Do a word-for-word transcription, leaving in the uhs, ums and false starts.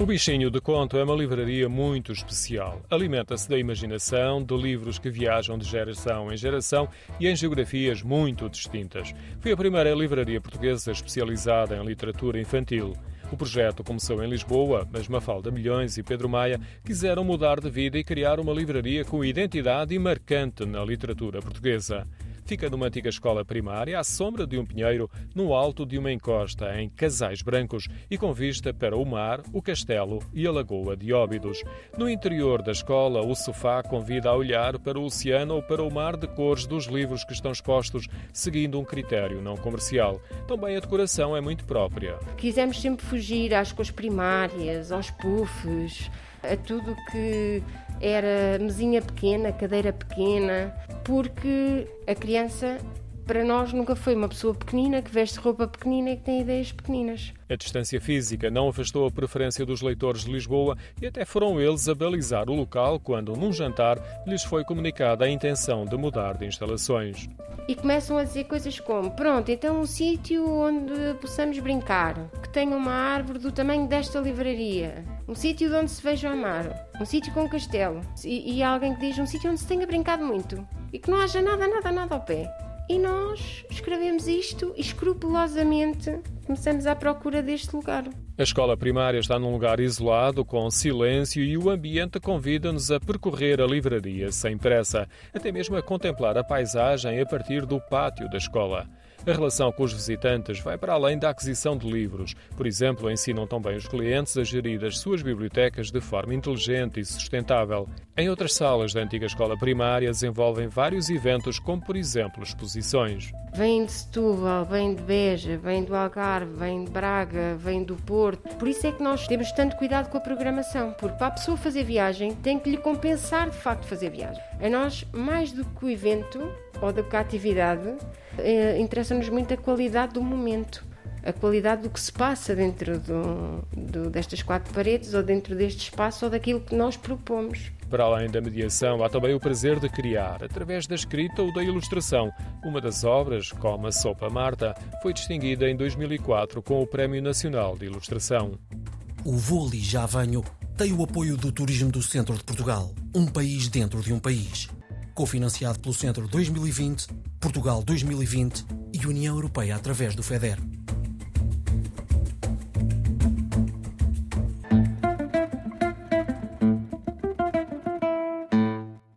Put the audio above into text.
O Bichinho de Conto é uma livraria muito especial. Alimenta-se da imaginação, de livros que viajam de geração em geração e em geografias muito distintas. Foi a primeira livraria portuguesa especializada em literatura infantil. O projeto começou em Lisboa, mas Mafalda Milhões e Pedro Maia quiseram mudar de vida e criar uma livraria com identidade e marcante na literatura portuguesa. Fica numa antiga escola primária, à sombra de um pinheiro, no alto de uma encosta, em Casais Brancos, e com vista para o mar, o castelo e a lagoa de Óbidos. No interior da escola, o sofá convida a olhar para o oceano ou para o mar de cores dos livros que estão expostos, seguindo um critério não comercial. Também a decoração é muito própria. Quisemos sempre fugir às cores primárias, aos puffs, a tudo que era mesinha pequena, cadeira pequena, porque a criança, para nós, nunca foi uma pessoa pequenina, que veste roupa pequenina e que tem ideias pequeninas. A distância física não afastou a preferência dos leitores de Lisboa e até foram eles a balizar o local quando, num jantar, lhes foi comunicada a intenção de mudar de instalações. E começam a dizer coisas como: pronto, então um sítio onde possamos brincar, que tenha uma árvore do tamanho desta livraria, um sítio de onde se veja o mar, um sítio com um castelo, e, e há alguém que diz um sítio onde se tenha brincado muito e que não haja nada, nada, nada ao pé. E nós escrevemos isto e escrupulosamente começamos à procura deste lugar. A escola primária está num lugar isolado, com silêncio, e o ambiente convida-nos a percorrer a livraria sem pressa, até mesmo a contemplar a paisagem a partir do pátio da escola. A relação com os visitantes vai para além da aquisição de livros. Por exemplo, ensinam também os clientes a gerir as suas bibliotecas de forma inteligente e sustentável. Em outras salas da antiga escola primária desenvolvem vários eventos, como, por exemplo, exposições. Vêm de Setúbal, vêm de Beja, vêm do Algarve, vêm de Braga, vêm do Porto. Por isso é que nós temos tanto cuidado com a programação, porque para a pessoa fazer viagem tem que lhe compensar de facto fazer viagem. A nós, mais do que o evento ou do que a atividade, eh, interessa-nos muito a qualidade do momento, a qualidade do que se passa dentro do, do, destas quatro paredes ou dentro deste espaço ou daquilo que nós propomos. Para além da mediação, há também o prazer de criar, através da escrita ou da ilustração. Uma das obras, como a Sopa Marta, foi distinguida em dois mil e quatro com o Prémio Nacional de Ilustração. O Vou Ali Já Venho tem o apoio do Turismo do Centro de Portugal, um país dentro de um país. Cofinanciado pelo Centro dois mil e vinte, Portugal dois mil e vinte e União Europeia através do FEDER.